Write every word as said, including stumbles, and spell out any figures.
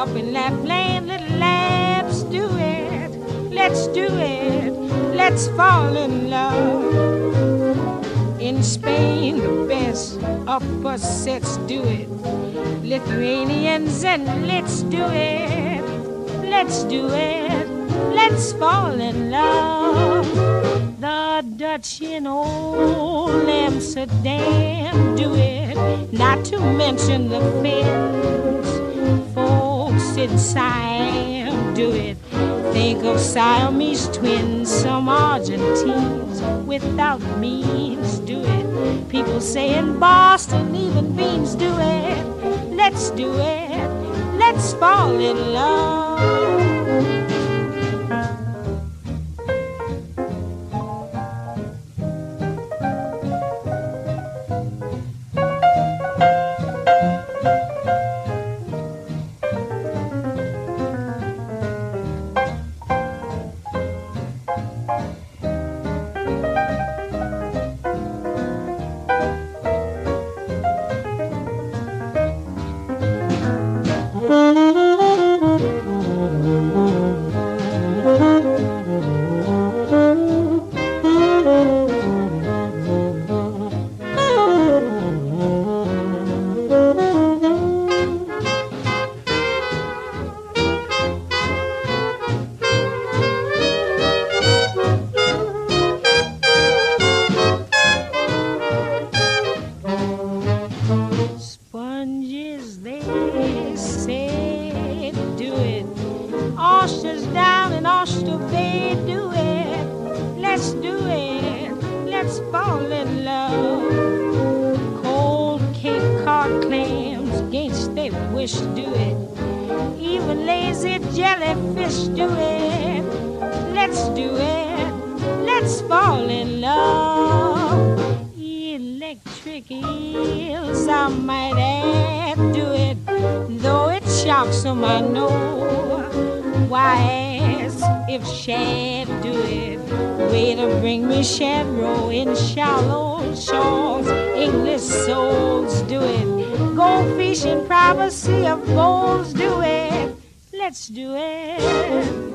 up in Lapland, little laps, do it. Let's do it. Let's fall in love. In Spain, the best opposites do it. Lithuanians, and let's do it. Let's do it. Let's fall in love. The Dutch in old Amsterdam do it. Not to mention the Finns. Folks in Siam do it. Think of Siamese twins, some Argentines without means do it. People say in Boston even beans do it. Let's do it. Let's fall in love. Shadrow in shallow shores, English souls do it. Goldfish in privacy of bowls do it. Let's do it.